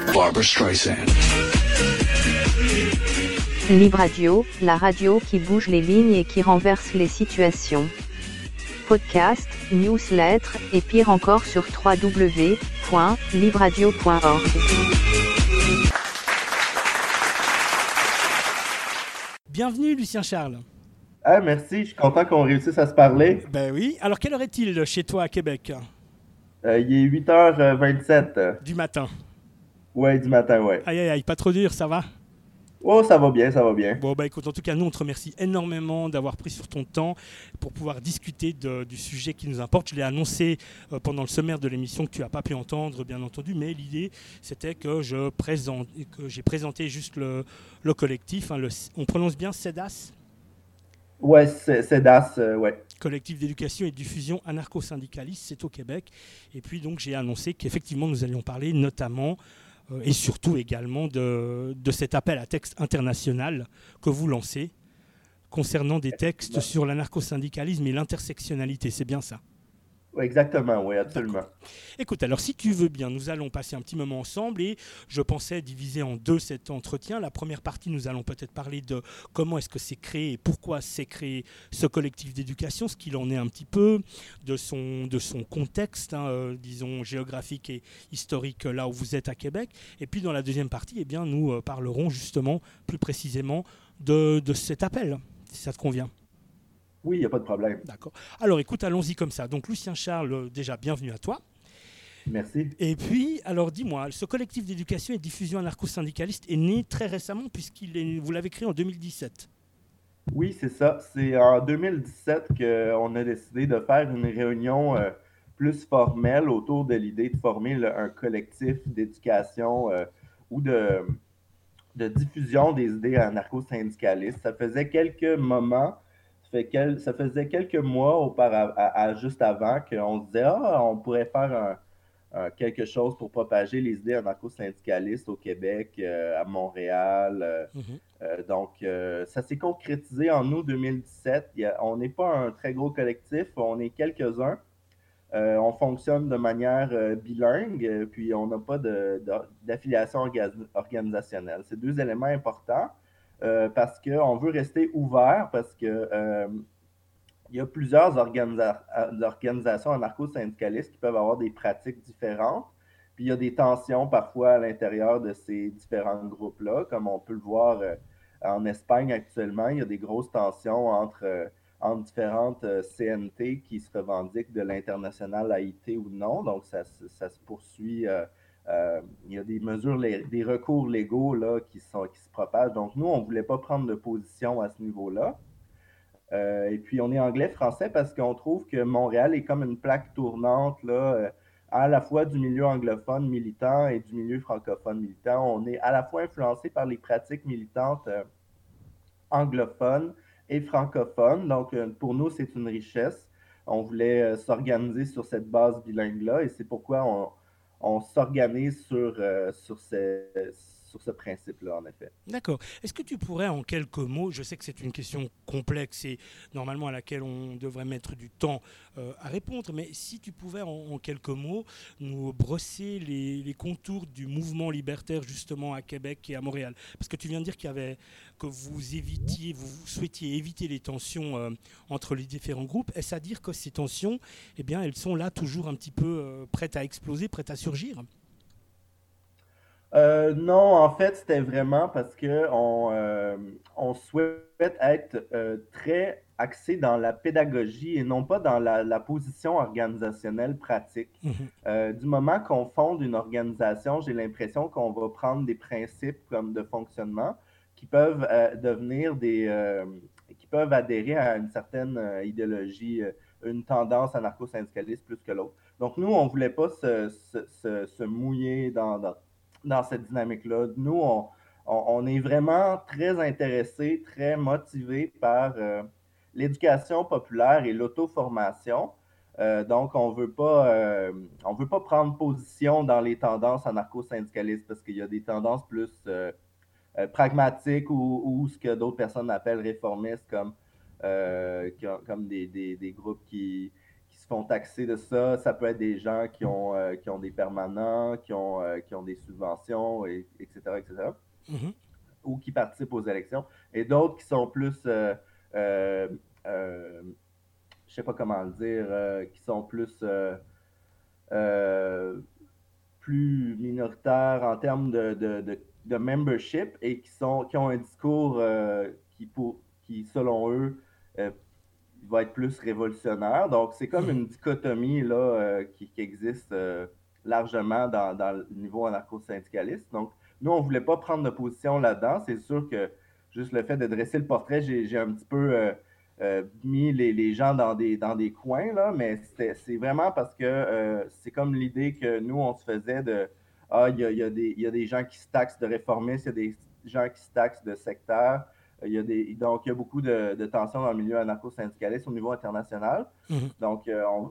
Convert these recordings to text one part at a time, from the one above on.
Barbra Streisand. Lib Radio, la radio qui bouge les lignes et qui renverse les situations. Podcast, newsletter, et pire encore sur www.libradio.org. Bienvenue Lucien Charles. Ah, merci, je suis content qu'on réussisse à se parler. Ben oui, alors quelle heure est-il chez toi à Québec? Il est 8h27. Du matin. Ouais, du matin, ouais. Aïe aïe aïe, pas trop dur, ça va? Oh, ça va bien, ça va bien. Bon, bah écoute, en tout cas, nous, on te remercie énormément d'avoir pris sur ton temps pour pouvoir discuter du sujet qui nous importe. Je l'ai annoncé pendant le sommaire de l'émission que tu n'as pas pu entendre, bien entendu, mais l'idée, c'était que j'ai présenté juste le collectif. Hein, on prononce bien CEDAS? Ouais, CEDAS, ouais. Collectif d'éducation et de diffusion anarcho-syndicaliste, c'est au Québec. Et puis, donc, j'ai annoncé qu'effectivement, nous allions parler notamment et surtout également de cet appel à texte international que vous lancez concernant des textes sur l'anarcho-syndicalisme et l'intersectionnalité. C'est bien ça? Exactement, oui, absolument. D'accord. Écoute, alors si tu veux bien, nous allons passer un petit moment ensemble et je pensais diviser en deux cet entretien. La première partie, nous allons peut-être parler de comment est-ce que c'est créé et pourquoi c'est créé ce collectif d'éducation, ce qu'il en est un petit peu, de son contexte, disons, géographique et historique là où vous êtes à Québec. Et puis dans la deuxième partie, eh bien, nous parlerons justement plus précisément de cet appel, si ça te convient. Oui, il n'y a pas de problème. D'accord. Alors écoute, allons-y comme ça. Donc Lucien Charles, déjà bienvenue à toi. Merci. Et puis, alors dis-moi, ce collectif d'éducation et de diffusion anarcho-syndicaliste est né très récemment vous l'avez créé en 2017. Oui, c'est ça. C'est en 2017 qu'on a décidé de faire une réunion plus formelle autour de l'idée de former un collectif d'éducation ou de diffusion des idées anarcho-syndicalistes. Ça faisait quelques moments. Ça faisait quelques mois auparavant, juste avant qu'on se disait on pourrait faire quelque chose pour propager les idées anarcho-syndicalistes au Québec, à Montréal. Donc, ça s'est concrétisé en août 2017. On n'est pas un très gros collectif, on est quelques-uns. On fonctionne de manière bilingue, puis on n'a pas d'affiliation organisationnelle. C'est deux éléments importants. Parce qu'on veut rester ouvert, parce que il y a plusieurs organisations anarcho-syndicalistes qui peuvent avoir des pratiques différentes. Puis il y a des tensions parfois à l'intérieur de ces différents groupes-là, comme on peut le voir en Espagne actuellement. Il y a des grosses tensions entre différentes CNT qui se revendiquent de l'international laïcité ou non. Donc ça se poursuit. Il y a des mesures, des recours légaux là, qui se propagent. Donc, nous, on ne voulait pas prendre de position à ce niveau-là. Et puis, on est anglais-français parce qu'on trouve que Montréal est comme une plaque tournante là, à la fois du milieu anglophone militant et du milieu francophone militant. On est à la fois influencé par les pratiques militantes anglophones et francophones. Donc, pour nous, c'est une richesse. On voulait s'organiser sur cette base bilingue-là et c'est pourquoi on s'organise sur ce principe-là, en effet. D'accord. Est-ce que tu pourrais, en quelques mots, je sais que c'est une question complexe et normalement à laquelle on devrait mettre du temps à répondre, mais si tu pouvais, en quelques mots, nous brosser les contours du mouvement libertaire justement à Québec et à Montréal. Parce que tu viens de dire que vous souhaitiez éviter les tensions entre les différents groupes. Est-ce à dire que ces tensions, eh bien, elles sont là toujours un petit peu prêtes à exploser, prêtes à surgir? Non, en fait, c'était vraiment parce que on souhaite être très axé dans la pédagogie et non pas dans la position organisationnelle pratique. Du moment qu'on fonde une organisation, j'ai l'impression qu'on va prendre des principes comme de fonctionnement qui peuvent devenir qui peuvent adhérer à une certaine idéologie, une tendance anarcho-syndicaliste plus que l'autre. Donc, nous, on ne voulait pas se mouiller dans cette dynamique-là. Nous, on est vraiment très intéressés, très motivés par l'éducation populaire et l'auto-formation. Donc, on veut pas prendre position dans les tendances anarcho-syndicalistes parce qu'il y a des tendances plus pragmatiques ou ce que d'autres personnes appellent réformistes, comme des groupes qui se font taxer de ça. Ça peut être des gens qui ont des permanents, qui ont des subventions, etc., etc., Mhm. ou qui participent aux élections. Et d'autres qui sont plus, euh, euh, je sais pas comment le dire, qui sont euh, plus minoritaires en termes de membership et qui ont un discours qui, selon eux, euh, va être plus révolutionnaire. Donc, c'est comme Mhm. une dichotomie là, qui existe largement dans le niveau anarcho-syndicaliste. Donc, nous, on ne voulait pas prendre de position là-dedans. C'est sûr que juste le fait de dresser le portrait, j'ai un petit peu mis les gens dans des coins, là, mais c'est vraiment parce que c'est comme l'idée que nous, on se faisait de ah, il y a des gens qui se taxent de réformistes, il y a des gens qui se taxent de sectaires. Donc, il y a beaucoup de tensions dans le milieu anarcho-syndicaliste au niveau international. Mhm. Donc,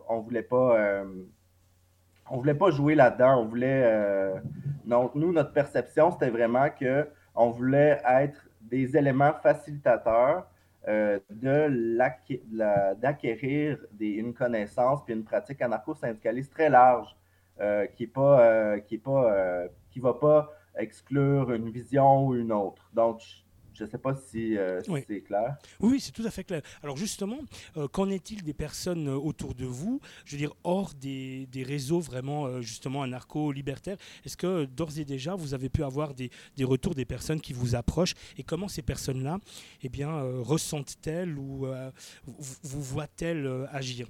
on voulait pas jouer là-dedans. Donc, nous, notre perception, c'était vraiment qu'on voulait être des éléments facilitateurs d'acquérir une connaissance puis une pratique anarcho-syndicaliste très large qui va pas exclure une vision ou une autre. Donc, je ne sais pas si Oui. c'est clair. Oui, c'est tout à fait clair. Alors justement, qu'en est-il des personnes autour de vous, je veux dire hors des réseaux vraiment justement anarcho-libertaires? Est-ce que d'ores et déjà vous avez pu avoir des retours des personnes qui vous approchent et comment ces personnes-là eh bien, ressentent-elles ou vous voient-elles agir?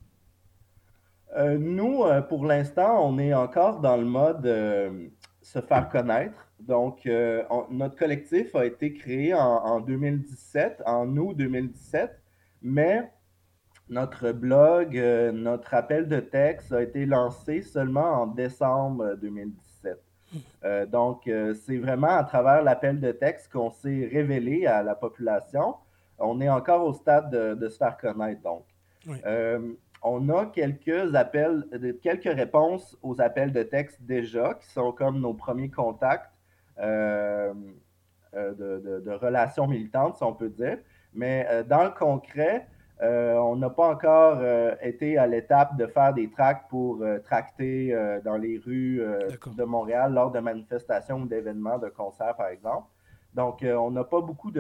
Nous, pour l'instant, on est encore dans le mode se faire connaître. Donc, notre collectif a été créé en 2017, en août 2017, mais notre blog, notre appel de texte a été lancé seulement en décembre 2017. Donc, c'est vraiment à travers l'appel de texte qu'on s'est révélé à la population. On est encore au stade de se faire connaître, donc. Oui. On a quelques réponses aux appels de texte déjà, qui sont comme nos premiers contacts euh, de relations militantes, si on peut dire. Mais dans le concret, on n'a pas encore été à l'étape de faire des tracts pour tracter dans les rues D'accord. de Montréal lors de manifestations ou d'événements, de concerts, par exemple. Donc, on n'a pas beaucoup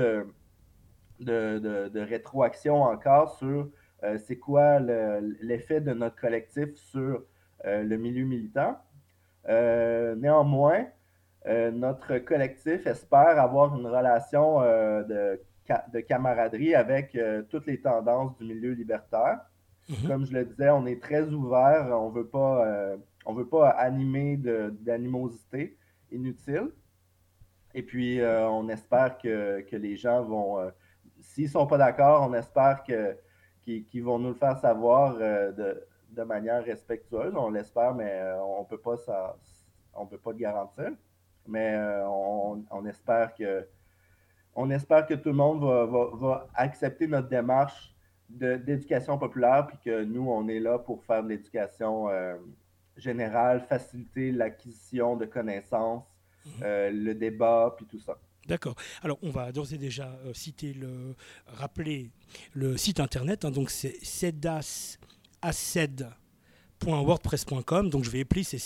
de rétroaction encore sur c'est quoi l'effet de notre collectif sur le milieu militant. Néanmoins, notre collectif espère avoir une relation de camaraderie avec toutes les tendances du milieu libertaire. Mhm. Comme je le disais, on est très ouvert, on veut pas animer d'animosité inutile. Et puis, on espère que les gens vont, s'ils ne sont pas d'accord, on espère qu'ils vont nous le faire savoir de manière respectueuse. On l'espère, mais on peut pas le garantir. Mais on espère que tout le monde va accepter notre démarche d'éducation populaire, puis que nous, on est là pour faire de l'éducation générale, faciliter l'acquisition de connaissances, le débat, puis tout ça. D'accord. Alors, on va d'ores et déjà rappeler le site internet. Hein, donc, c'est cedasced.wordpress.com. Donc, je vais épeler, c'est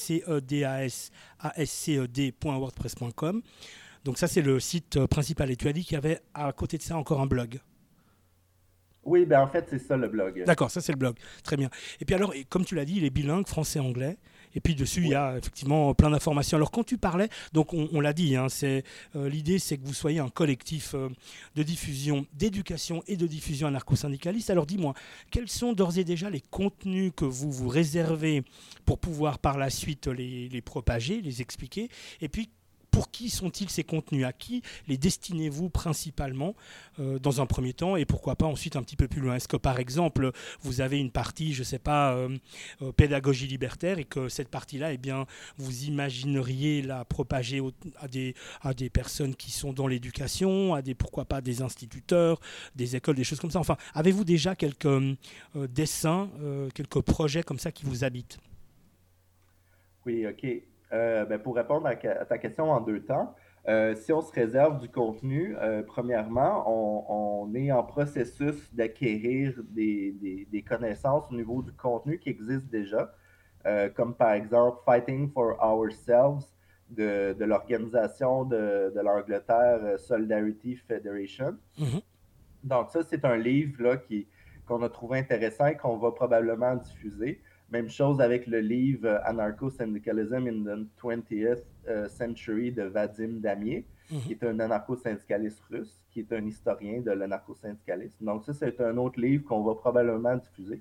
cedasasced.wordpress.com. Donc, ça, c'est le site principal. Et tu as dit qu'il y avait à côté de ça encore un blog. Oui, ben en fait, c'est ça le blog. D'accord, ça, c'est le blog. Très bien. Et puis, alors, comme tu l'as dit, il est bilingue, français-anglais. Et puis dessus, il y Oui. a effectivement plein d'informations. Alors quand tu parlais, donc on l'a dit, hein, l'idée c'est que vous soyez un collectif de diffusion, d'éducation et de diffusion anarcho-syndicaliste. Alors dis-moi, quels sont d'ores et déjà les contenus que vous vous réservez pour pouvoir par la suite les propager, les expliquer? Et puis pour qui sont-ils ces contenus? À qui les destinez-vous principalement dans un premier temps et pourquoi pas ensuite un petit peu plus loin? Est-ce que par exemple vous avez une partie, je ne sais pas, pédagogie libertaire et que cette partie-là, eh bien, vous imagineriez la propager à des personnes qui sont dans l'éducation, pourquoi pas des instituteurs, des écoles, des choses comme ça? Enfin, avez-vous déjà quelques dessins, quelques projets comme ça qui vous habitent? Oui, OK. Ben, pour répondre à ta question en deux temps, Si on se réserve du contenu, premièrement, on est en processus d'acquérir des connaissances au niveau du contenu qui existe déjà, comme par exemple Fighting for Ourselves de l'organisation de l'Angleterre Solidarity Federation. Mhm. Donc ça, c'est un livre là, qu'on a trouvé intéressant et qu'on va probablement diffuser. Même chose avec le livre Anarcho-Syndicalism in the 20th Century de Vadim Damier, qui est un anarcho-syndicaliste russe, qui est un historien de l'anarcho-syndicalisme. Donc ça, c'est un autre livre qu'on va probablement diffuser.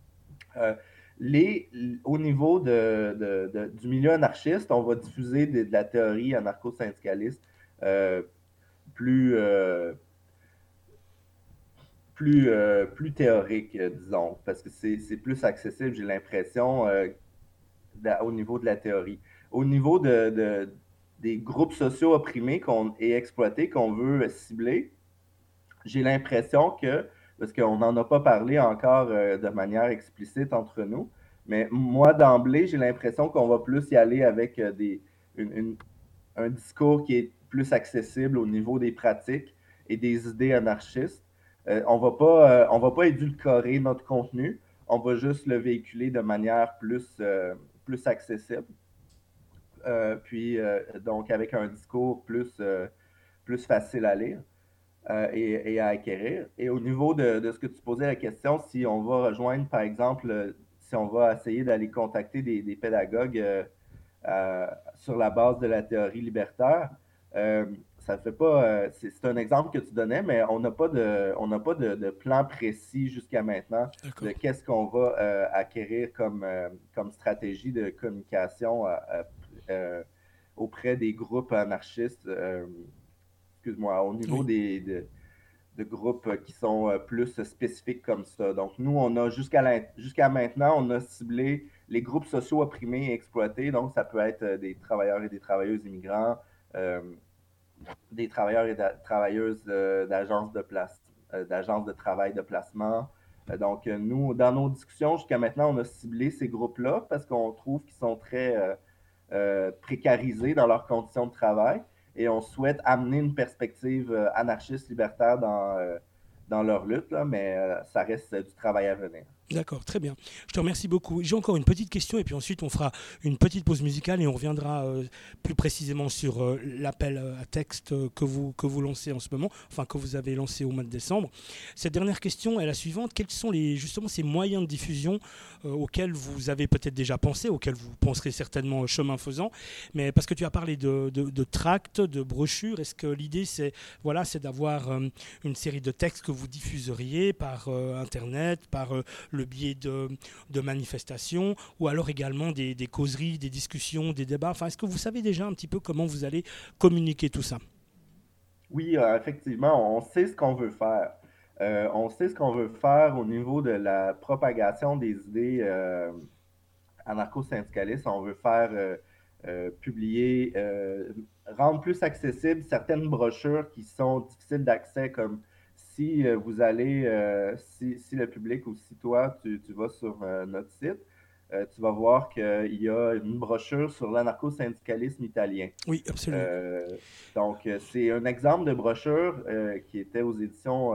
Au niveau du milieu anarchiste, on va diffuser de la théorie anarcho-syndicaliste plus théorique, disons, parce que c'est plus accessible, j'ai l'impression, au niveau de la théorie. Au niveau des groupes sociaux opprimés et exploités qu'on veut cibler, j'ai l'impression que, parce qu'on n'en a pas parlé encore de manière explicite entre nous, mais moi, d'emblée, j'ai l'impression qu'on va plus y aller avec un discours qui est plus accessible au niveau des pratiques et des idées anarchistes. On va pas édulcorer notre contenu, on va juste le véhiculer de manière plus accessible. Donc avec un discours plus facile à lire et à acquérir. Et au niveau de ce que tu posais la question, si on va rejoindre, par exemple, si on va essayer d'aller contacter des pédagogues sur la base de la théorie libertaire, ça fait pas. C'est un exemple que tu donnais, mais on n'a pas de plan précis jusqu'à maintenant. D'accord. De qu'est-ce qu'on va acquérir comme stratégie de communication auprès des groupes anarchistes. Excuse-moi, au niveau Oui. de groupes qui sont plus spécifiques comme ça. Donc, nous, on a jusqu'à maintenant, on a ciblé les groupes sociaux opprimés et exploités. Donc, ça peut être des travailleurs et des travailleuses immigrants, des travailleurs et travailleuses d'agences de travail de placement. Donc, nous, dans nos discussions, jusqu'à maintenant, on a ciblé ces groupes-là parce qu'on trouve qu'ils sont très précarisés dans leurs conditions de travail et on souhaite amener une perspective anarchiste libertaire dans leur lutte, là, mais ça reste du travail à venir. D'accord, très bien. Je te remercie beaucoup. J'ai encore une petite question et puis ensuite on fera une petite pause musicale et on reviendra plus précisément sur l'appel à texte que vous lancez en ce moment, enfin que vous avez lancé au mois de décembre. Cette dernière question est la suivante. Quels sont justement ces moyens de diffusion auxquels vous avez peut-être déjà pensé, auxquels vous penserez certainement chemin faisant, mais parce que tu as parlé de tracts, de brochures, est-ce que l'idée c'est d'avoir une série de textes que vous diffuseriez par Internet, par le biais de manifestations ou alors également des causeries, des discussions, des débats. Enfin, est-ce que vous savez déjà un petit peu comment vous allez communiquer tout ça? Oui, effectivement, on sait ce qu'on veut faire. On sait ce qu'on veut faire au niveau de la propagation des idées anarcho-syndicalistes. On veut faire publier, rendre plus accessibles certaines brochures qui sont difficiles d'accès, comme si vous allez, si le public ou si toi, tu vas sur notre site, tu vas voir qu'il y a une brochure sur l'anarcho-syndicalisme italien. Oui, absolument. Donc, c'est un exemple de brochure qui était aux éditions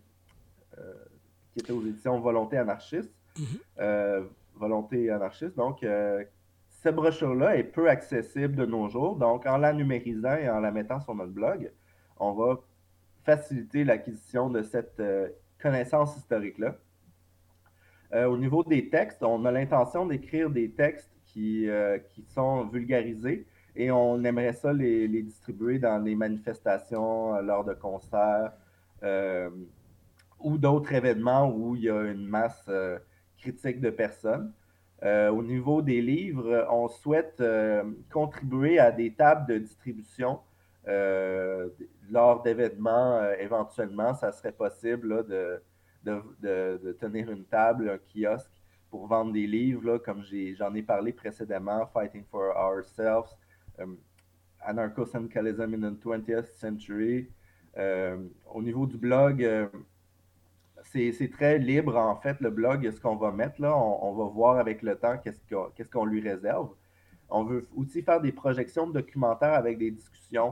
Volonté anarchiste. Volonté anarchiste. Donc, cette brochure-là est peu accessible de nos jours. Donc, en la numérisant et en la mettant sur notre blog, on va faciliter l'acquisition de cette connaissance historique-là. Au niveau des textes, on a l'intention d'écrire des textes qui sont vulgarisés et on aimerait ça les distribuer dans les manifestations, lors de concerts ou d'autres événements où il y a une masse critique de personnes. Au niveau des livres, on souhaite contribuer à des tables de distribution lors d'événements. Éventuellement, ça serait possible là, de tenir une table, un kiosque pour vendre des livres, là, comme j'en ai parlé précédemment, Fighting for Ourselves, Anarcho-Syndicalism in the 20th Century. Au niveau du blog, c'est très libre, en fait, le blog, ce qu'on va mettre là. On va voir avec le temps qu'est-ce qu'on lui réserve. On veut aussi faire des projections de documentaires avec des discussions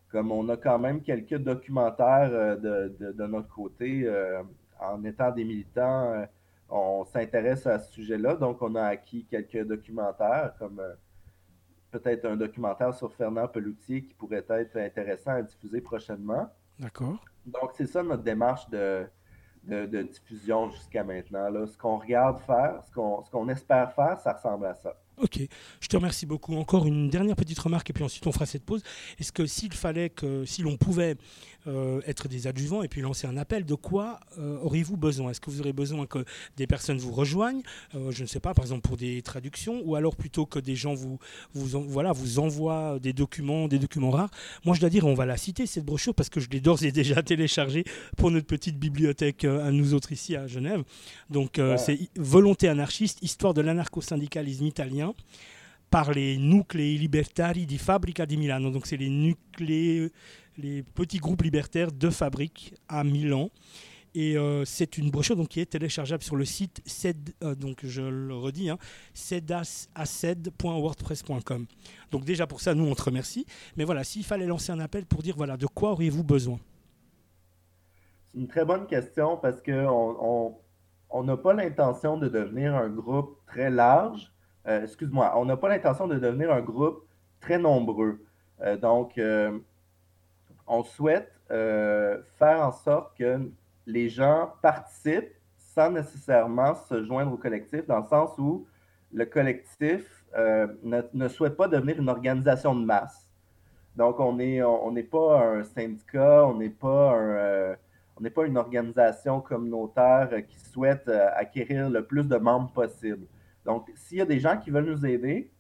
comme on a quand même quelques documentaires de notre côté, en étant des militants, on s'intéresse à ce sujet-là, donc on a acquis quelques documentaires, comme peut-être un documentaire sur Fernand Pelloutier qui pourrait être intéressant à diffuser prochainement. D'accord. Donc c'est ça notre démarche de diffusion jusqu'à maintenant. Là. Ce qu'on regarde faire, ce qu'on espère faire, ça ressemble à ça. Ok, je te remercie beaucoup. Encore une dernière petite remarque et puis ensuite on fera cette pause. Est-ce que si l'on pouvait être des adjuvants et puis lancer un appel, de quoi auriez-vous besoin? Est-ce que vous aurez besoin que des personnes vous rejoignent, je ne sais pas, par exemple pour des traductions, ou alors plutôt que des gens vous envoient des documents rares? Moi je dois dire, on va la citer cette brochure parce que je l'ai d'ores et déjà téléchargée pour notre petite bibliothèque à nous autres ici à Genève. Donc c'est Volonté anarchiste, histoire de l'anarcho-syndicalisme italien par les Nuclei Libertari di Fabbrica di Milano. Donc c'est les petits groupes libertaires de fabrique à Milan. Et c'est une brochure donc, qui est téléchargeable sur le site donc je le redis, cedasaced.wordpress.com. Donc déjà pour ça, nous on te remercie. Mais voilà, s'il fallait lancer un appel pour dire voilà, de quoi auriez-vous besoin? C'est une très bonne question parce qu'on n'a pas l'intention de devenir un groupe très large. On n'a pas l'intention de devenir un groupe très nombreux. Donc, on souhaite faire en sorte que les gens participent sans nécessairement se joindre au collectif, dans le sens où le collectif ne souhaite pas devenir une organisation de masse. Donc, on n'est pas un syndicat, on n'est pas une organisation communautaire qui souhaite acquérir le plus de membres possible. Donc, s'il y a des gens qui veulent nous aider,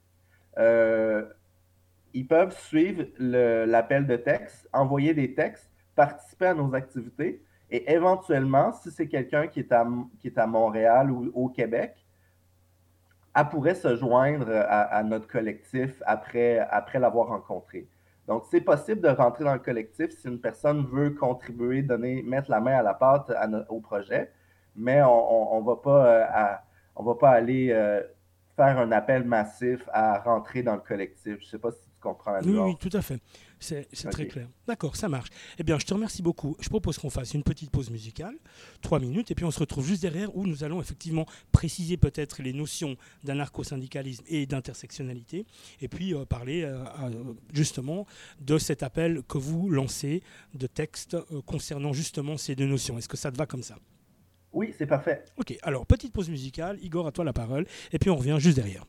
ils peuvent suivre l'appel de texte, envoyer des textes, participer à nos activités et éventuellement, si c'est quelqu'un qui est à Montréal ou au Québec, elle pourrait se joindre à notre collectif après l'avoir rencontré. Donc, c'est possible de rentrer dans le collectif si une personne veut contribuer, mettre la main à la pâte au projet, mais on va pas aller faire un appel massif à rentrer dans le collectif. Je ne sais pas si tu comprends la nuance. Oui, tout à fait. C'est okay. Très clair. D'accord, ça marche. Eh bien, je te remercie beaucoup. Je propose qu'on fasse une petite pause musicale, 3 minutes, et puis on se retrouve juste derrière où nous allons effectivement préciser peut-être les notions d'anarcho-syndicalisme et d'intersectionnalité, et puis parler justement de cet appel que vous lancez de texte concernant justement ces deux notions. Est-ce que ça te va comme ça? Oui, c'est parfait. Ok, alors petite pause musicale. Igor, à toi la parole, et puis on revient juste derrière.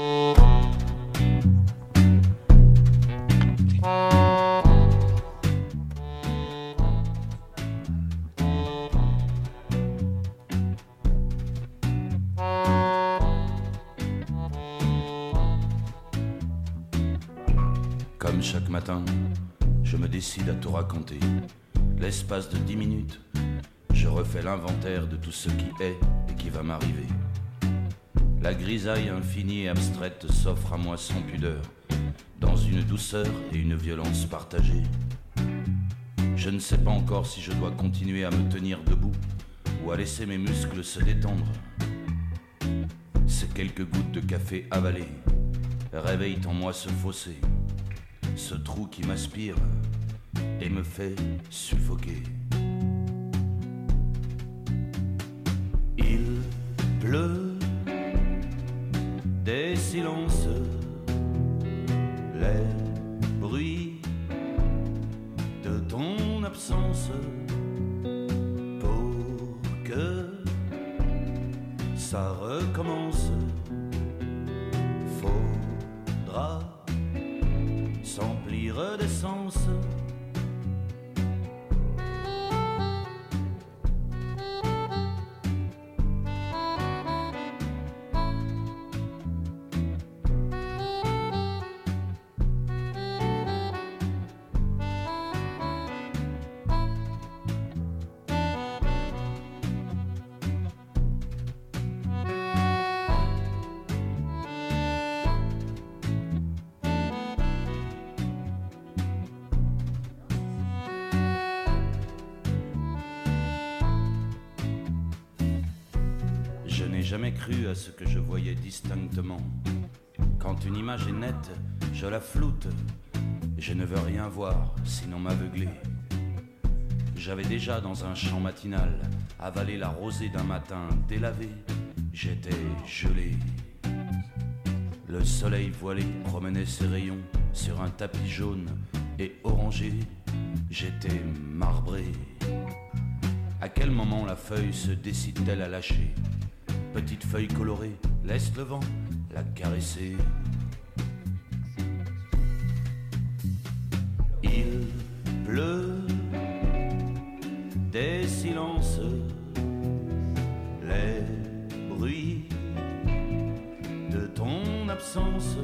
Comme chaque matin, je me décide à tout raconter. L'espace de 10 minutes, je refais l'inventaire de tout ce qui est et qui va m'arriver. La grisaille infinie et abstraite s'offre à moi sans pudeur, dans une douceur et une violence partagées. Je ne sais pas encore si je dois continuer à me tenir debout ou à laisser mes muscles se détendre. Ces quelques gouttes de café avalées réveillent en moi ce fossé, ce trou qui m'aspire et me fait suffoquer. Il pleut des silences, les bruits de ton absence, pour que ça recommence. Faudra s'emplir d'essence. Je n'ai jamais cru à ce que je voyais distinctement. Quand une image est nette, je la floute. Je ne veux rien voir, sinon m'aveugler. J'avais déjà dans un champ matinal avalé la rosée d'un matin délavé. J'étais gelé. Le soleil voilé promenait ses rayons sur un tapis jaune et orangé. J'étais marbré. À quel moment la feuille se décide-t-elle à lâcher? Petite feuille colorée, laisse le vent la caresser. Il pleut des silences, les bruits de ton absence,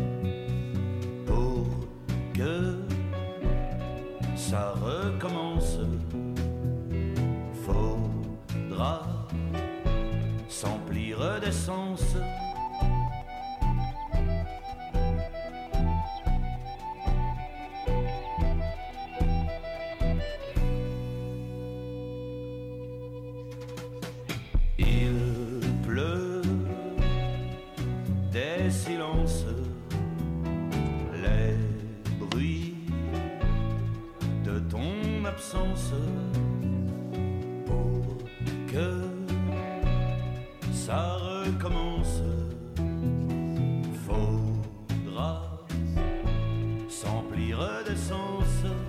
pour que ça recommence. Faudra s'emplir d'essence. Pour que ça recommence, faudra s'emplir d'essence.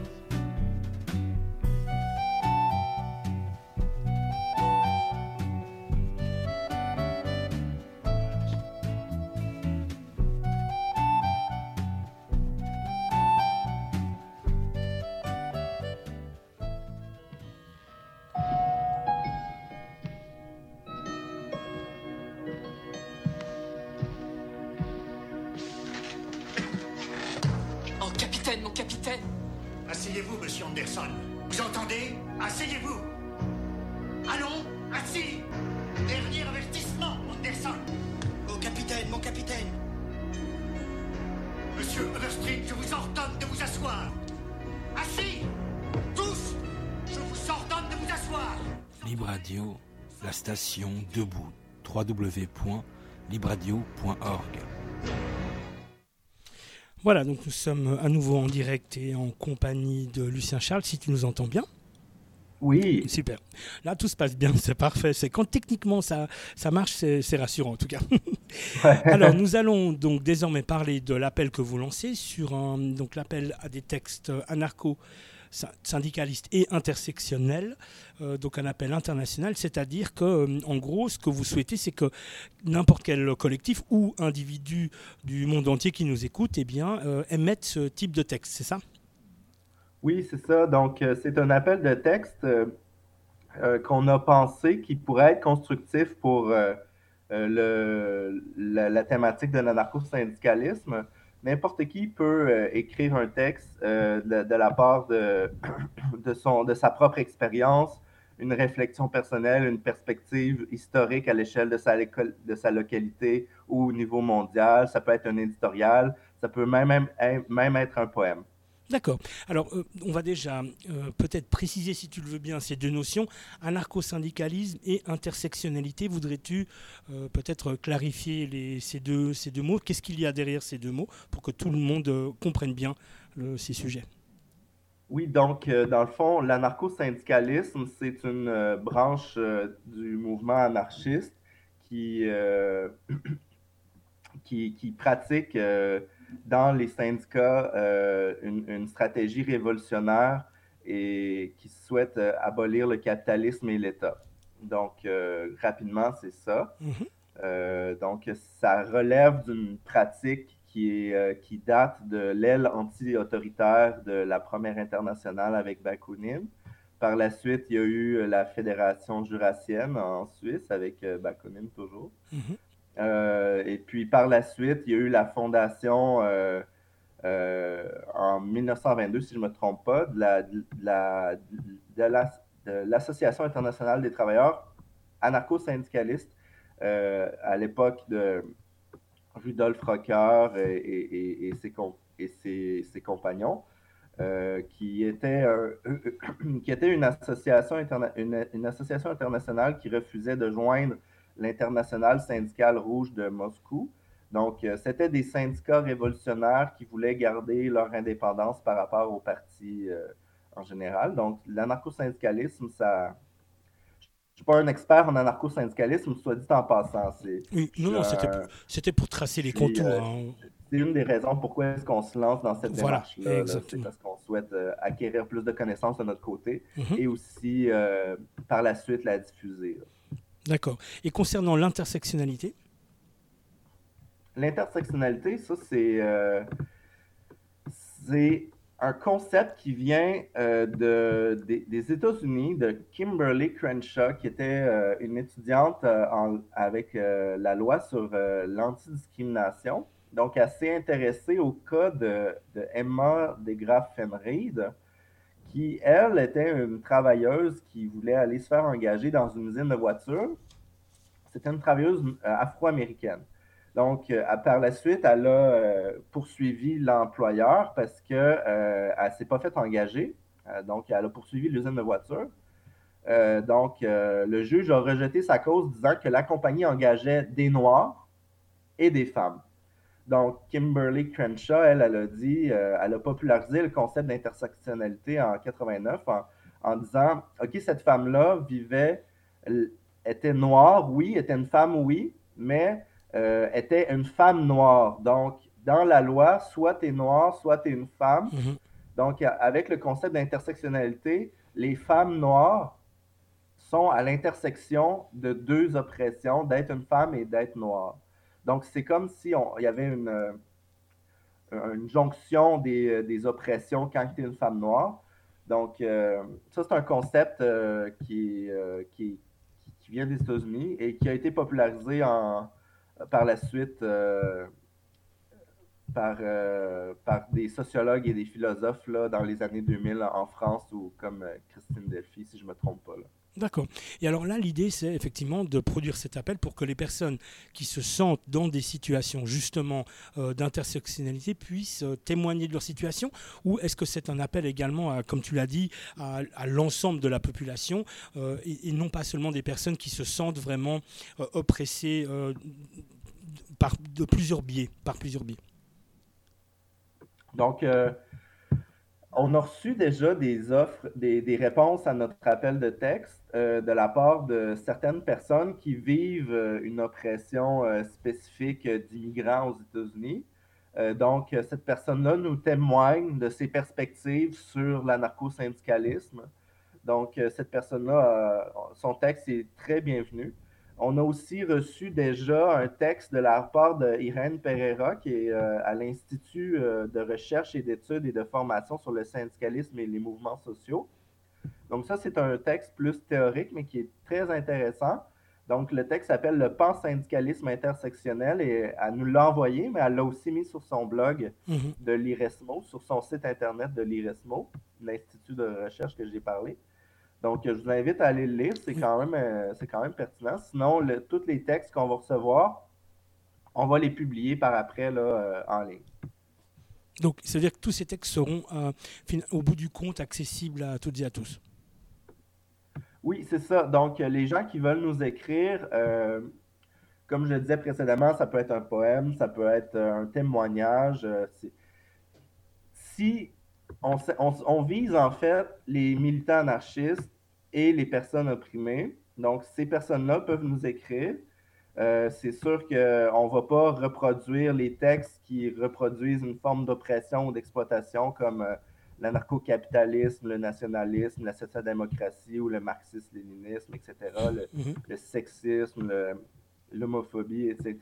Mon capitaine. Asseyez-vous, monsieur Anderson. Vous entendez? Asseyez-vous. Allons, assis. Dernier avertissement, Anderson. Mon capitaine. Monsieur Overstreet, je vous ordonne de vous asseoir. Assis. Tous, je vous ordonne de vous asseoir. Libre Radio, la station debout. www.libradio.org. Voilà, donc nous sommes à nouveau en direct et en compagnie de Lucien Charles, si tu nous entends bien. Oui. Super. Là, tout se passe bien, c'est parfait. C'est quand techniquement ça marche, c'est rassurant en tout cas. Alors, nous allons donc désormais parler de l'appel que vous lancez sur donc l'appel à des textes anarcho-syndicalistes et intersectionnels, donc un appel international, c'est-à-dire que, en gros, ce que vous souhaitez, c'est que n'importe quel collectif ou individu du monde entier qui nous écoute, émette ce type de texte, c'est ça? Oui, c'est ça. Donc, c'est un appel de texte qu'on a pensé qui pourrait être constructif pour la thématique de l'anarcho-syndicalisme. N'importe qui peut écrire un texte de la part de sa propre expérience, une réflexion personnelle, une perspective historique à l'échelle de sa localité ou au niveau mondial. Ça peut être un éditorial, ça peut même être un poème. D'accord. Alors, on va déjà peut-être préciser, si tu le veux bien, ces deux notions, anarcho-syndicalisme et intersectionnalité. Voudrais-tu peut-être clarifier ces deux mots? Qu'est-ce qu'il y a derrière ces deux mots pour que tout le monde comprenne bien ces sujets? Oui, donc, dans le fond, l'anarcho-syndicalisme, c'est une branche du mouvement anarchiste qui pratique dans les syndicats une stratégie révolutionnaire et qui souhaite abolir le capitalisme et l'État. Donc, rapidement, c'est ça. Donc, ça relève d'une pratique qui date de l'aile anti-autoritaire de la Première Internationale avec Bakounine. Par la suite, il y a eu la Fédération jurassienne en Suisse avec Bakounine toujours. Et puis par la suite, il y a eu la fondation en 1922, si je ne me trompe pas, de l'Association internationale des travailleurs anarcho-syndicalistes à l'époque de Rudolf Rocker et ses compagnons, qui était une association internationale qui refusait de joindre l'Internationale syndicale rouge de Moscou. Donc, c'était des syndicats révolutionnaires qui voulaient garder leur indépendance par rapport au parti en général. Donc, l'anarcho-syndicalisme, ça... Je ne suis pas un expert en anarcho-syndicalisme, soit dit en passant. Oui, non, c'était pour tracer les contours. C'est une des raisons pourquoi est-ce qu'on se lance dans cette démarche-là. C'est parce qu'on souhaite acquérir plus de connaissances de notre côté et aussi, par la suite, la diffuser. D'accord. Et concernant l'intersectionnalité? L'intersectionnalité, ça, c'est un concept qui vient des États-Unis, de Kimberly Crenshaw, qui était une étudiante avec la loi sur l'antidiscrimination. Donc, elle s'est intéressée au cas de Emma DeGraff-Fenried, qui, elle, était une travailleuse qui voulait aller se faire engager dans une usine de voitures. C'était une travailleuse afro-américaine. Donc, par la suite, elle a poursuivi l'employeur parce qu'elle ne s'est pas fait engager. Donc, elle a poursuivi l'usine de voitures. Donc, le juge a rejeté sa cause disant que la compagnie engageait des Noirs et des femmes. Donc, Kimberly Crenshaw, elle a dit, elle a popularisé le concept d'intersectionnalité en 89 en disant, OK, cette femme-là était noire, oui, était une femme, oui, mais était une femme noire. Donc, dans la loi, soit tu es noir, soit tu es une femme. Donc, avec le concept d'intersectionnalité, les femmes noires sont à l'intersection de deux oppressions, d'être une femme et d'être noire. Donc, c'est comme si il y avait une jonction des oppressions quand tu es une femme noire. Donc, ça, c'est un concept qui vient des États-Unis et qui a été popularisé par la suite par des sociologues et des philosophes là, dans les années 2000 en France, ou comme Christine Delphi, si je ne me trompe pas. Là. D'accord. Et alors là, l'idée, c'est effectivement de produire cet appel pour que les personnes qui se sentent dans des situations justement d'intersectionnalité puissent témoigner de leur situation, ou est-ce que c'est un appel également, comme tu l'as dit, à l'ensemble de la population et non pas seulement des personnes qui se sentent vraiment oppressées par plusieurs biais. Donc, on a reçu déjà des offres, des réponses à notre appel de texte de la part de certaines personnes qui vivent une oppression spécifique d'immigrants aux États-Unis. Donc, cette personne-là nous témoigne de ses perspectives sur l'anarcho-syndicalisme. Donc, cette personne-là, son texte est très bienvenu. On a aussi reçu déjà un texte de la part d'Irène Pereira, qui est à l'Institut de recherche et d'études et de formation sur le syndicalisme et les mouvements sociaux. Donc ça, c'est un texte plus théorique, mais qui est très intéressant. Donc le texte s'appelle « Le pansyndicalisme intersectionnel » et elle nous l'a envoyé, mais elle l'a aussi mis sur son blog de l'IRESMO, sur son site internet de l'IRESMO, l'Institut de recherche que j'ai parlé. Donc, je vous invite à aller le lire, c'est quand même pertinent. Sinon, tous les textes qu'on va recevoir, on va les publier par après là, en ligne. Donc, ça veut dire que tous ces textes seront, au bout du compte, accessibles à toutes et à tous. Oui, c'est ça. Donc, les gens qui veulent nous écrire, comme je le disais précédemment, ça peut être un poème, ça peut être un témoignage. Si on vise en fait les militants anarchistes et les personnes opprimées. Donc, ces personnes-là peuvent nous écrire. C'est sûr qu'on ne va pas reproduire les textes qui reproduisent une forme d'oppression ou d'exploitation comme l'anarcho-capitalisme, le nationalisme, la social-démocratie ou le marxisme-léninisme, etc., le sexisme, l'homophobie, etc.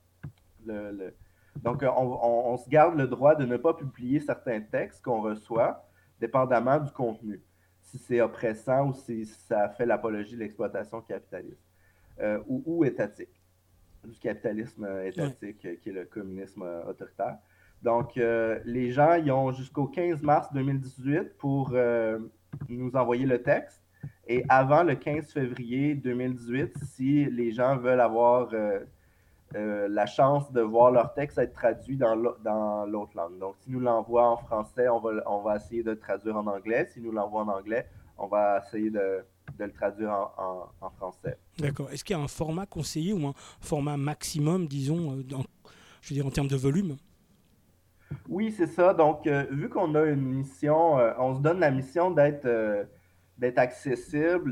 Donc, on se garde le droit de ne pas publier certains textes qu'on reçoit, dépendamment du contenu. Si c'est oppressant ou si ça fait l'apologie de l'exploitation capitaliste ou étatique, du capitalisme étatique qui est le communisme autoritaire. Donc, les gens ils ont jusqu'au 15 mars 2018 pour nous envoyer le texte. Et avant le 15 février 2018, si les gens veulent avoir la chance de voir leur texte être traduit dans l'autre langue. Donc, s'ils nous l'envoient en français, on va essayer de le traduire en anglais. S'ils nous l'envoient en anglais, on va essayer de le traduire en français. D'accord. Est-ce qu'il y a un format conseillé ou un format maximum, disons, je veux dire en termes de volume? Oui, c'est ça. Donc, vu qu'on a une mission, on se donne la mission d'être accessible,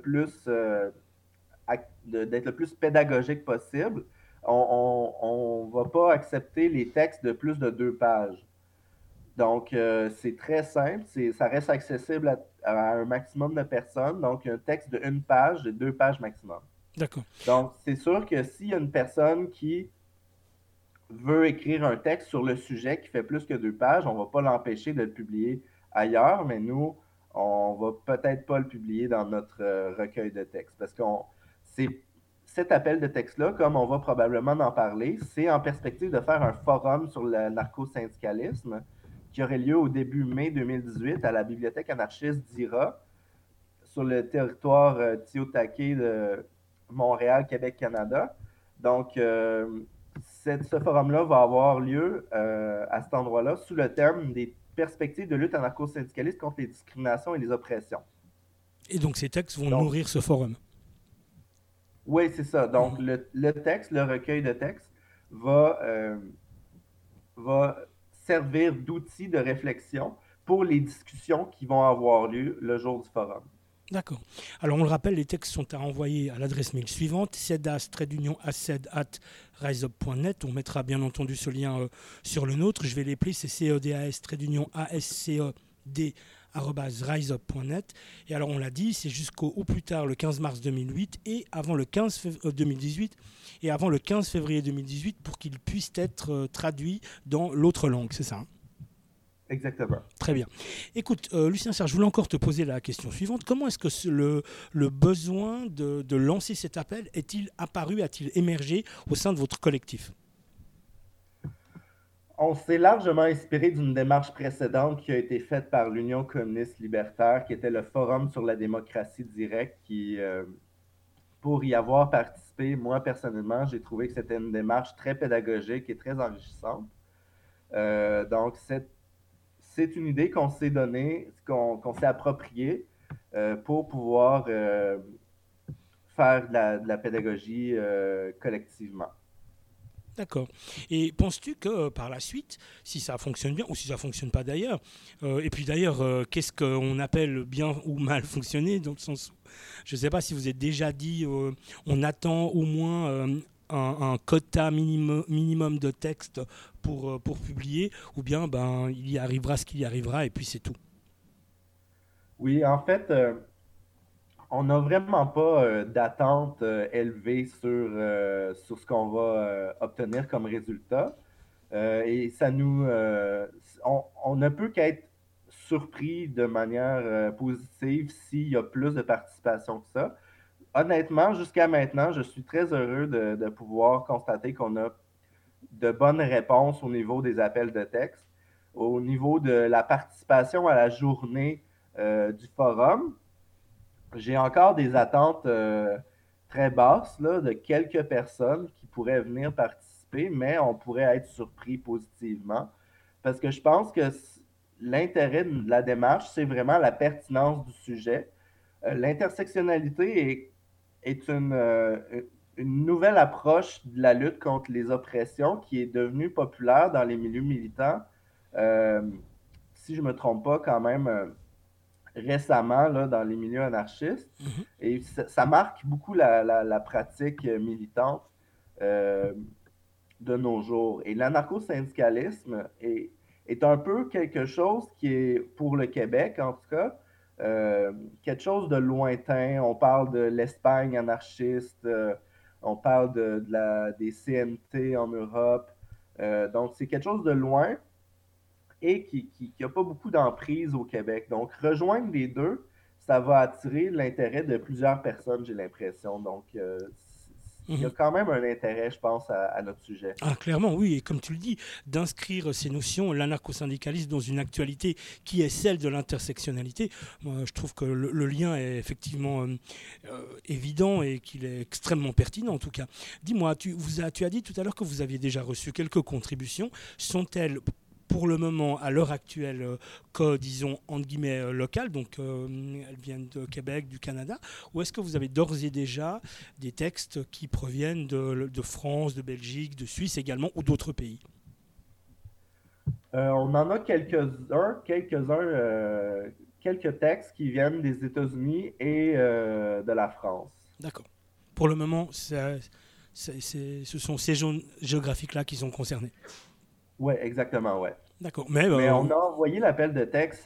d'être le plus pédagogique possible. On va pas accepter les textes de plus de 2 pages. Donc, c'est très simple. Ça reste accessible à un maximum de personnes. Donc, un texte de 1 page, de 2 pages maximum. D'accord. Donc, c'est sûr que s'il y a une personne qui veut écrire un texte sur le sujet qui fait plus que 2 pages, on ne va pas l'empêcher de le publier ailleurs, mais nous, on ne va peut-être pas le publier dans notre recueil de textes. Parce que cet appel de texte-là, comme on va probablement en parler, c'est en perspective de faire un forum sur le narcosyndicalisme qui aurait lieu au début mai 2018 à la Bibliothèque anarchiste d'IRA sur le territoire Tiohtià:ke de Montréal, Québec, Canada. Donc, ce forum-là va avoir lieu à cet endroit-là sous le thème des perspectives de lutte anarcho-syndicaliste contre les discriminations et les oppressions. Et donc ces textes vont nourrir ce forum. Oui, c'est ça. Donc le texte, le recueil de textes va servir d'outil de réflexion pour les discussions qui vont avoir lieu le jour du forum. D'accord. Alors on le rappelle, les textes sont à envoyer à l'adresse mail suivante, cedas-aced@riseup.net. On mettra bien entendu ce lien sur le nôtre. Je vais l'épeler, c'est cedas-asced@riseup.net. Et alors on l'a dit, c'est au plus tard le 15 mars 2008 et avant le 2018 et avant le 15 février 2018 pour qu'il puisse être traduit dans l'autre langue, c'est ça, hein? Exactement. Très bien. Écoute, Lucien Serre, je voulais encore te poser la question suivante. Comment est-ce que le besoin de lancer cet appel est-il apparu, a-t-il émergé au sein de votre collectif? On s'est largement inspiré d'une démarche précédente qui a été faite par l'Union communiste libertaire, qui était le Forum sur la démocratie directe, qui, pour y avoir participé, moi personnellement, j'ai trouvé que c'était une démarche très pédagogique et très enrichissante. Donc, c'est une idée qu'on s'est donnée, qu'on s'est appropriée pour pouvoir faire de la pédagogie collectivement. D'accord. Et penses-tu que par la suite, si ça fonctionne bien ou si ça ne fonctionne pas d'ailleurs, et puis d'ailleurs, qu'est-ce qu'on appelle bien ou mal fonctionner, dans le sens où, je ne sais pas si vous êtes déjà dit, on attend au moins un quota minimum de texte pour publier, ou bien il y arrivera ce qu'il y arrivera et puis c'est tout. Oui, en fait, on n'a vraiment pas d'attente élevée sur ce qu'on va obtenir comme résultat. Et ça on ne peut qu'être surpris de manière positive s'il y a plus de participation que ça. Honnêtement, jusqu'à maintenant, je suis très heureux de pouvoir constater qu'on a de bonnes réponses au niveau des appels de texte, au niveau de la participation à la journée du forum. J'ai encore des attentes très basses là, de quelques personnes qui pourraient venir participer, mais on pourrait être surpris positivement parce que je pense que l'intérêt de la démarche, c'est vraiment la pertinence du sujet. L'intersectionnalité est une nouvelle approche de la lutte contre les oppressions qui est devenue populaire dans les milieux militants. Si je ne me trompe pas, quand même, récemment là, dans les milieux anarchistes. Mm-hmm. Et ça marque beaucoup la pratique militante de nos jours. Et l'anarcho-syndicalisme est un peu quelque chose qui est, pour le Québec en tout cas, quelque chose de lointain. On parle de l'Espagne anarchiste, on parle des CNT en Europe. Donc, c'est quelque chose de loin et qui n'a pas beaucoup d'emprise au Québec. Donc, rejoindre les deux, ça va attirer l'intérêt de plusieurs personnes, j'ai l'impression. Donc, il y a quand même un intérêt, je pense, à notre sujet. Ah, clairement, oui. Et comme tu le dis, d'inscrire ces notions, l'anarcho-syndicalisme, dans une actualité qui est celle de l'intersectionnalité, moi, je trouve que le lien est effectivement évident et qu'il est extrêmement pertinent, en tout cas. Dis-moi, tu as dit tout à l'heure que vous aviez déjà reçu quelques contributions. Sont-elles pour le moment, à l'heure actuelle, disons, entre guillemets, locales, donc elles viennent de Québec, du Canada, ou est-ce que vous avez d'ores et déjà des textes qui proviennent de France, de Belgique, de Suisse également, ou d'autres pays? On en a quelques textes qui viennent des États-Unis et de la France. D'accord. Pour le moment, ce sont ces zones géographiques-là qui sont concernées. Oui, exactement, ouais. D'accord. Mais on a envoyé l'appel de texte.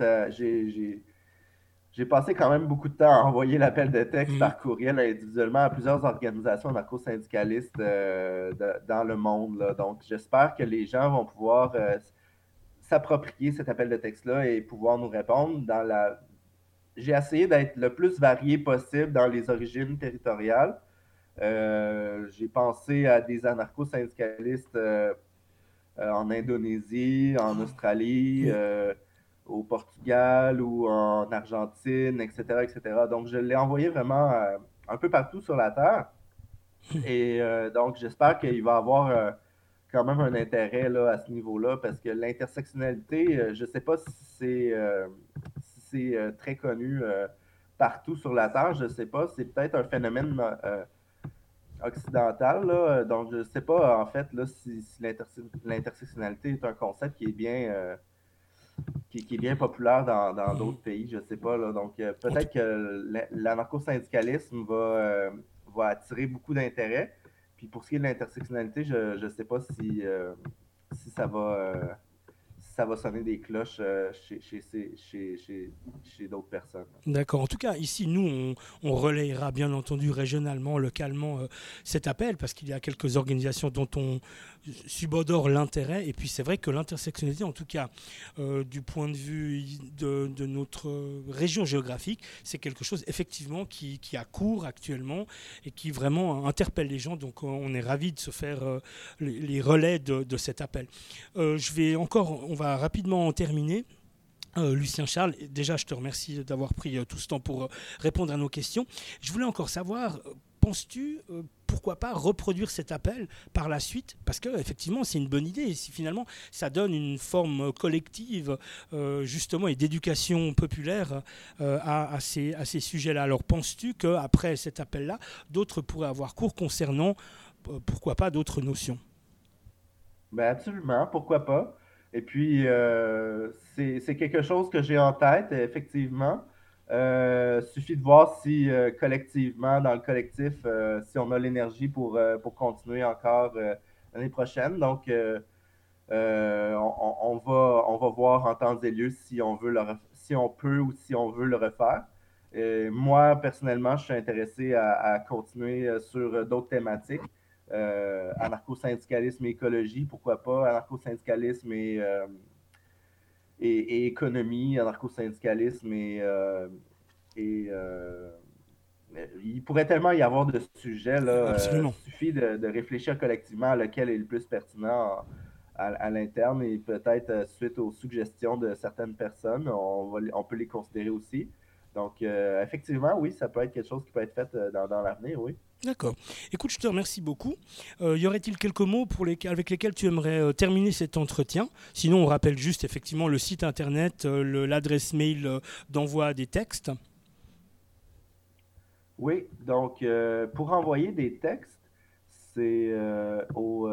J'ai passé quand même beaucoup de temps à envoyer l'appel de texte par courriel individuellement à plusieurs organisations anarcho-syndicalistes dans le monde, là. Donc, j'espère que les gens vont pouvoir s'approprier cet appel de texte-là et pouvoir nous répondre. J'ai essayé d'être le plus varié possible dans les origines territoriales. J'ai pensé à des anarcho-syndicalistes en Indonésie, en Australie, au Portugal ou en Argentine, etc., etc. Donc, je l'ai envoyé vraiment un peu partout sur la Terre. Et donc, j'espère qu'il va y avoir quand même un intérêt là, à ce niveau-là, parce que l'intersectionnalité, je ne sais pas si c'est très connu partout sur la Terre, je ne sais pas. C'est peut-être un phénomène occidental, là. Donc, je ne sais pas, en fait, là, si l'intersectionnalité est un concept qui est bien, qui est bien populaire dans d'autres pays, je ne sais pas, là. Donc, peut-être que l'anarcho-syndicalisme va attirer beaucoup d'intérêt. Puis pour ce qui est de l'intersectionnalité, je ne sais pas si ça va sonner des cloches chez d'autres personnes. D'accord. En tout cas, ici, nous, on relayera bien entendu régionalement, localement cet appel, parce qu'il y a quelques organisations dont on subodore l'intérêt. Et puis, c'est vrai que l'intersectionnalité, en tout cas, du point de vue de notre région géographique, c'est quelque chose, effectivement, qui a cours actuellement et qui vraiment interpelle les gens. Donc, on est ravis de se faire les relais de cet appel. On va rapidement en terminer. Lucien Charles, déjà je te remercie d'avoir pris tout ce temps pour répondre à nos questions. Je voulais encore savoir, penses-tu, pourquoi pas reproduire cet appel par la suite? Parce qu'effectivement c'est une bonne idée, et si finalement ça donne une forme collective justement et d'éducation populaire à ces sujets-là. Alors penses-tu qu'après cet appel-là, d'autres pourraient avoir cours concernant, pourquoi pas, d'autres notions? Ben absolument, pourquoi pas. Et puis, c'est quelque chose que j'ai en tête, effectivement. Suffit de voir si collectivement, dans le collectif, si on a l'énergie pour continuer encore l'année prochaine. Donc, on va voir en temps et lieu si on peut ou si on veut le refaire. Moi, personnellement, je suis intéressé à continuer sur d'autres thématiques. Anarcho-syndicalisme et écologie, pourquoi pas, anarcho-syndicalisme et économie, anarcho-syndicalisme il pourrait tellement y avoir de sujets, là. Il suffit de réfléchir collectivement à lequel est le plus pertinent à l'interne, et peut-être suite aux suggestions de certaines personnes, on peut les considérer aussi. Donc, effectivement, oui, ça peut être quelque chose qui peut être fait dans l'avenir, oui. D'accord. Écoute, je te remercie beaucoup. Y aurait-il quelques mots avec lesquels tu aimerais terminer cet entretien? Sinon, on rappelle juste effectivement le site internet, l'adresse mail d'envoi des textes. Oui, donc pour envoyer des textes, c'est au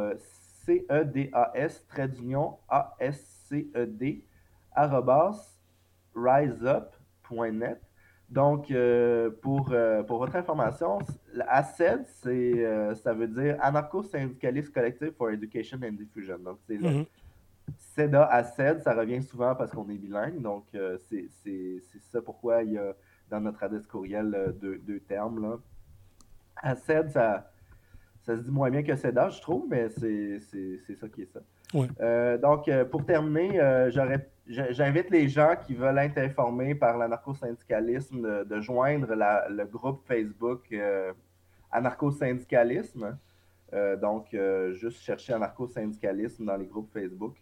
CEDASTRADUNION@riseup.net. Donc, pour votre information, ACED, ça veut dire Anarcho-Syndicalist Collective for Education and Diffusion. Donc, c'est le CEDA ACED, ça revient souvent parce qu'on est bilingue. Donc, c'est ça pourquoi il y a dans notre adresse courriel deux termes, là. ACED, ça se dit moins bien que CEDA, je trouve, mais c'est ça qui est ça. Ouais. Donc, pour terminer, j'invite les gens qui veulent être informés par l'anarcho-syndicalisme de joindre le groupe Facebook anarcho-syndicalisme. Donc, juste chercher anarcho-syndicalisme dans les groupes Facebook.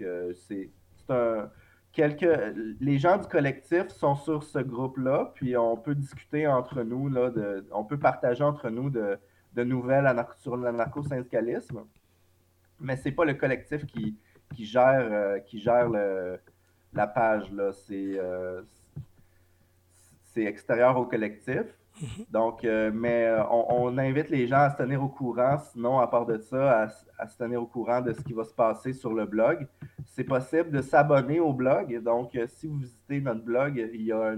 Les gens du collectif sont sur ce groupe-là, puis on peut discuter entre nous, là, on peut partager entre nous de nouvelles sur l'anarcho-syndicalisme. Mais ce n'est pas le collectif qui qui gère la page. Là. C'est extérieur au collectif. Donc, on invite les gens à se tenir au courant, sinon, à part de ça, à se tenir au courant de ce qui va se passer sur le blog. C'est possible de s'abonner au blog. Donc, si vous visitez notre blog, il y a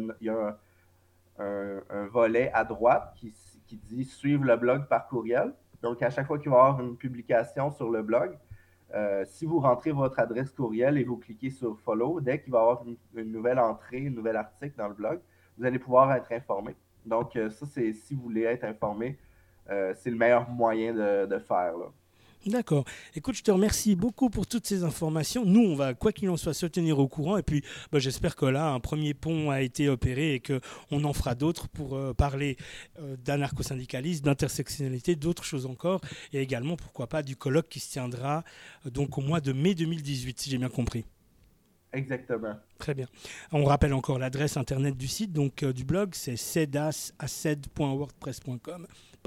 un volet à droite qui dit « Suivre le blog par courriel ». Donc, à chaque fois qu'il va y avoir une publication sur le blog, si vous rentrez votre adresse courriel et vous cliquez sur « Follow », dès qu'il va y avoir une nouvelle entrée, un nouvel article dans le blog, vous allez pouvoir être informé. Donc, ça, c'est si vous voulez être informé, c'est le meilleur moyen de faire. Là. D'accord. Écoute, je te remercie beaucoup pour toutes ces informations. Nous, on va, quoi qu'il en soit, se tenir au courant. Et puis, j'espère que là, un premier pont a été opéré et qu'on en fera d'autres pour parler d'anarcho-syndicalisme, d'intersectionnalité, d'autres choses encore. Et également, pourquoi pas, du colloque qui se tiendra donc au mois de mai 2018, si j'ai bien compris. Exactement. Très bien. On rappelle encore l'adresse internet du site, donc du blog, c'est cedasaced.wordpress.com.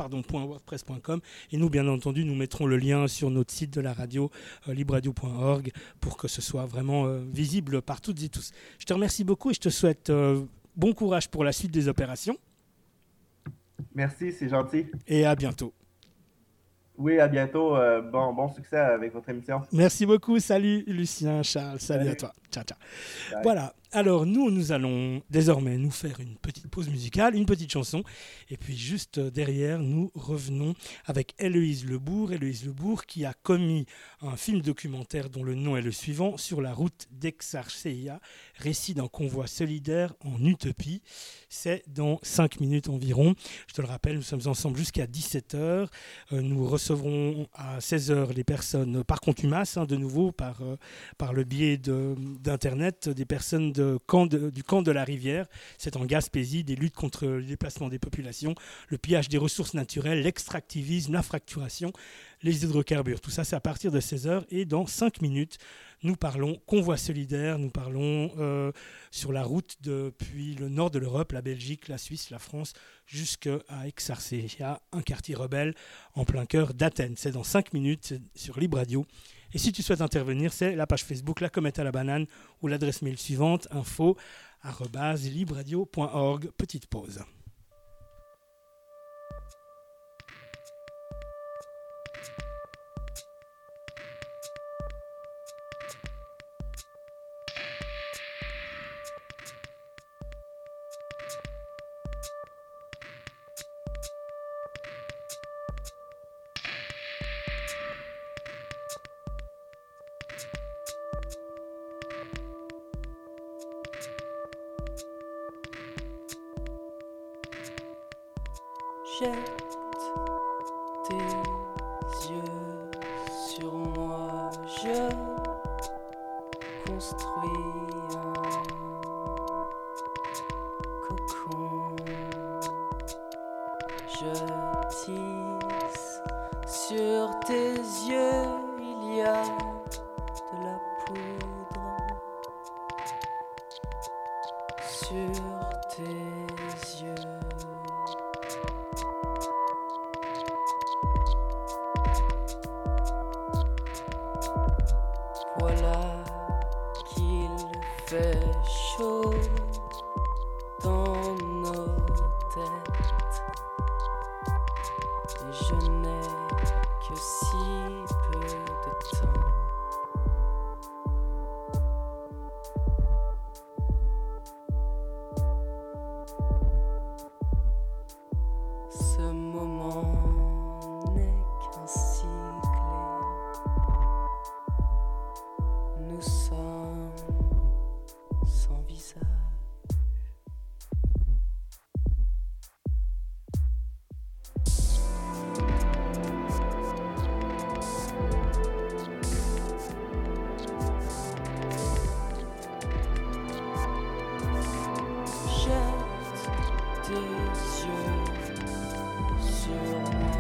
Et nous, bien entendu, nous mettrons le lien sur notre site de la radio, libreradio.org, pour que ce soit vraiment visible par toutes et tous. Je te remercie beaucoup et je te souhaite bon courage pour la suite des opérations. Merci, c'est gentil. Et à bientôt. Oui, à bientôt. Bon succès avec votre émission. Merci beaucoup. Salut Lucien, Charles. Salut à toi. Ciao, ciao. Bye. Voilà. Alors, nous allons désormais nous faire une petite pause musicale, une petite chanson. Et puis, juste derrière, nous revenons avec Héloïse Lebourg. Héloïse Lebourg qui a commis un film documentaire dont le nom est le suivant, Sur la route d'Exarchéia, récit d'un convoi solidaire en utopie. C'est dans 5 minutes environ. Je te le rappelle, nous sommes ensemble jusqu'à 17h. Nous recevrons à 16h les personnes par contumace, de nouveau par le biais d'Internet, des personnes du camp de la Rivière. C'est en Gaspésie, des luttes contre le déplacement des populations, le pillage des ressources naturelles, l'extractivisme, la fracturation, les hydrocarbures. Tout ça, c'est à partir de 16h. Et dans 5 minutes, nous parlons convoi solidaire, nous parlons sur la route depuis le nord de l'Europe, la Belgique, la Suisse, la France, jusqu'à Exarchéia, un quartier rebelle en plein cœur d'Athènes. C'est dans 5 minutes, c'est sur Libre Radio. Et si tu souhaites intervenir, c'est la page Facebook La Comète à la Banane ou l'adresse mail suivante, info@libreradio.org. Petite pause. Jette tes yeux sur moi, je construis un cocon, je tisse sur tes yeux, il y a de la poudre sur tes yeux. Voilà qu'il fait chaud dans nos têtes et je n'ai que si peu de temps. Ce moment n'est qu'un cycle. Nous sommes sans visage. Jette tes yeux sur moi.